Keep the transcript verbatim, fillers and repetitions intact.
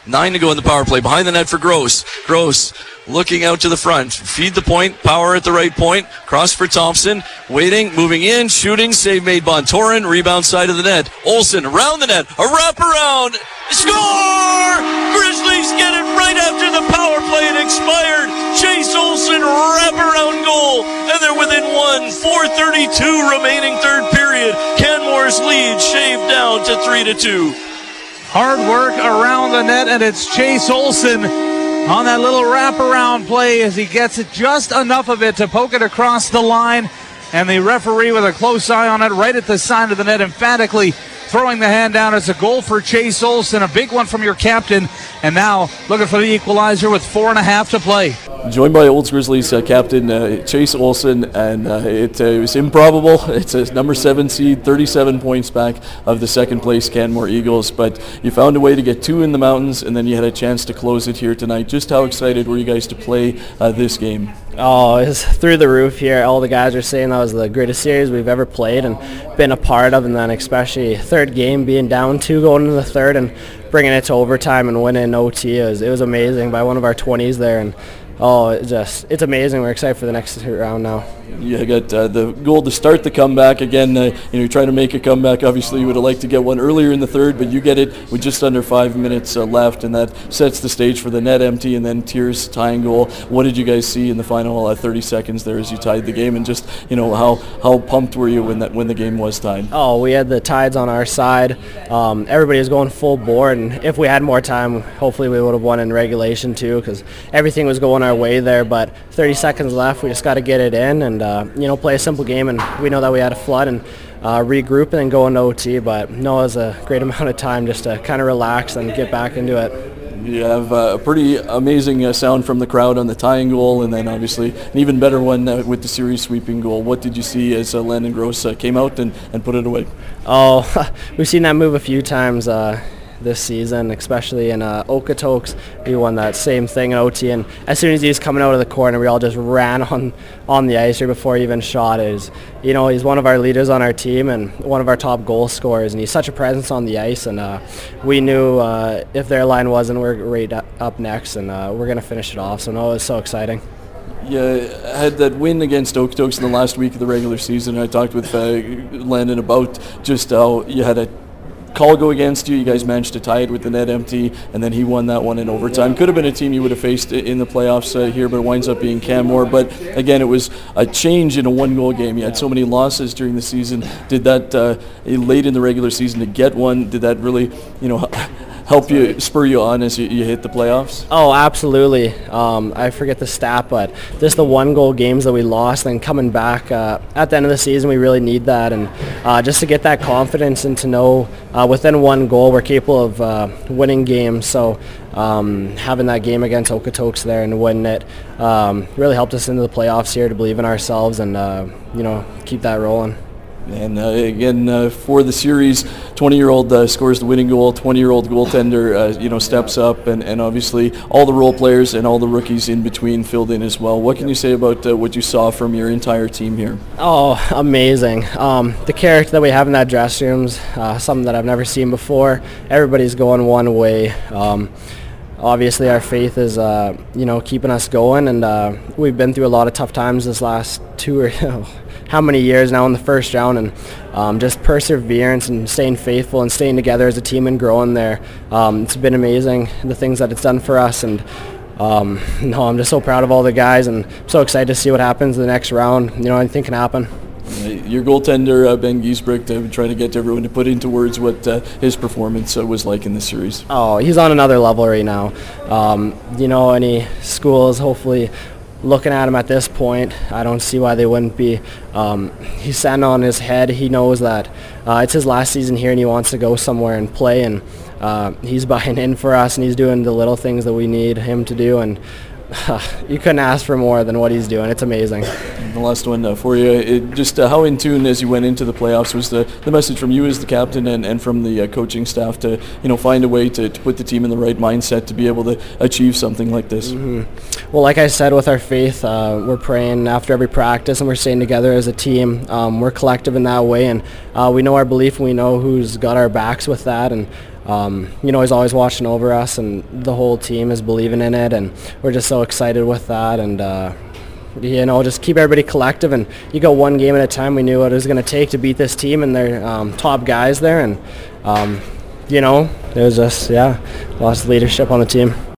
Nine to go in the power play. Behind the net for Gross. Gross looking out to the front. Feed the point. Power at the right point. Cross for Thompson. Waiting. Moving in. Shooting. Save made Bontorin. Rebound side of the net. Olsen around the net. A wraparound. Score! Grizzlies get it right after the power play had expired. Chase Olsen wraparound goal. And they're within one. four thirty-two remaining third period. Canmore's lead shaved down to three to two. Hard work around the net, and it's Chase Olsen on that little wraparound play as he gets it just enough of it to poke it across the line. And the referee with a close eye on it right at the side of the net, emphatically throwing the hand down. It's a goal for Chase Olsen, a big one from your captain. And now looking for the equalizer with four and a half to play. Joined by Olds Grizzlies uh, captain uh, Chase Olsen, and uh, it, uh, it was improbable. It's a number seven seed, thirty-seven points back of the second place Canmore Eagles, but you found a way to get two in the mountains, and then you had a chance to close it here tonight. Just how excited were you guys to play uh, this game? Oh, it was through the roof here. All the guys are saying that was the greatest series we've ever played and been a part of, and then especially third game being down two going into the third and bringing it to overtime and winning O T. It was, it was amazing by one of our twenties there, and oh, it just it's amazing. We're excited for the next round now. You got uh, the goal to start the comeback again. Uh, you know, you're trying to make a comeback. Obviously, you would have liked to get one earlier in the third, but you get it with just under five minutes uh, left, and that sets the stage for the net empty and then Tears tying goal. What did you guys see in the final uh, thirty seconds there as you tied the game, and just you know how how pumped were you when that when the game was tied? Oh, we had the Tides on our side. Um, everybody was going full board, and if we had more time, hopefully we would have won in regulation too, because everything was going our way there. But thirty seconds left, we just got to get it in and uh, you know play a simple game, and we know that we had a flood and uh, regroup and then go into O T. But no, it was a great amount of time just to kind of relax and get back into it. You have uh, a pretty amazing uh, sound from the crowd on the tying goal, and then obviously an even better one uh, with the series sweeping goal. What did you see as uh, Landon Gross uh, came out and, and put it away? Oh, we've seen that move a few times uh, this season, especially in uh, Okotoks. We won that same thing in O T, and as soon as he was coming out of the corner, we all just ran on, on the ice here before he even shot. Is you know he's one of our leaders on our team and one of our top goal scorers, and he's such a presence on the ice. And uh, we knew uh, if their line wasn't, we're right up next, and uh, we're gonna finish it off. So no, it was so exciting. You had that win against Okotoks in the last week of the regular season. I talked with uh, Landon about just how you had a call go against you. You guys managed to tie it with the net empty, and then he won that one in overtime. Could have been a team you would have faced in the playoffs uh, here, but it winds up being Canmore. But again, it was a change in a one-goal game. You had so many losses during the season. Did that uh, late in the regular season to get one? Did that really, you know, help you, spur you on as you, you hit the playoffs? Oh, absolutely. Um, I forget the stat, but just the one-goal games that we lost, then coming back uh, at the end of the season, we really need that, and uh, just to get that confidence and to know uh, within one goal we're capable of uh, winning games. So um, having that game against Okotoks there and winning it um, really helped us into the playoffs here to believe in ourselves and uh, you know keep that rolling. And uh, again, uh, for the series, twenty-year-old uh, scores the winning goal, twenty-year-old goaltender, uh, you know, steps up, and, and obviously all the role players and all the rookies in between filled in as well. What can you say about uh, what you saw from your entire team here? Oh, amazing. Um, the character that we have in that dressing room's uh, something that I've never seen before. Everybody's going one way. Um, Obviously, our faith is, uh, you know, keeping us going, and uh, we've been through a lot of tough times this last two or how many years now in the first round, and um, just perseverance and staying faithful and staying together as a team and growing there. Um, it's been amazing, the things that it's done for us, and um, no, I'm just so proud of all the guys, and so excited to see what happens in the next round. You know, anything can happen. Your goaltender, uh, Ben Giesbrecht, uh, trying to get everyone to put into words what uh, his performance uh, was like in the series. Oh, he's on another level right now. Um, you know, any schools hopefully looking at him at this point, I don't see why they wouldn't be. Um, he's standing on his head. He knows that uh, it's his last season here and he wants to go somewhere and play, and uh, he's buying in for us, and he's doing the little things that we need him to do, and Uh, you couldn't ask for more than what he's doing. It's amazing. And the last one uh, for you, it just uh, how in tune as you went into the playoffs was the, the message from you as the captain and, and from the uh, coaching staff to you know find a way to, to put the team in the right mindset to be able to achieve something like this? Mm-hmm. Well, like I said, with our faith, uh, we're praying after every practice, and we're staying together as a team. Um, we're collective in that way, and uh, we know our belief, and we know who's got our backs with that, and um, you know, he's always watching over us, and the whole team is believing in it, and we're just so excited with that. And uh, you know, just keep everybody collective, and you go one game at a time. We knew what it was going to take to beat this team, and they're um, top guys there, and um, you know, it was just, yeah, lost leadership on the team.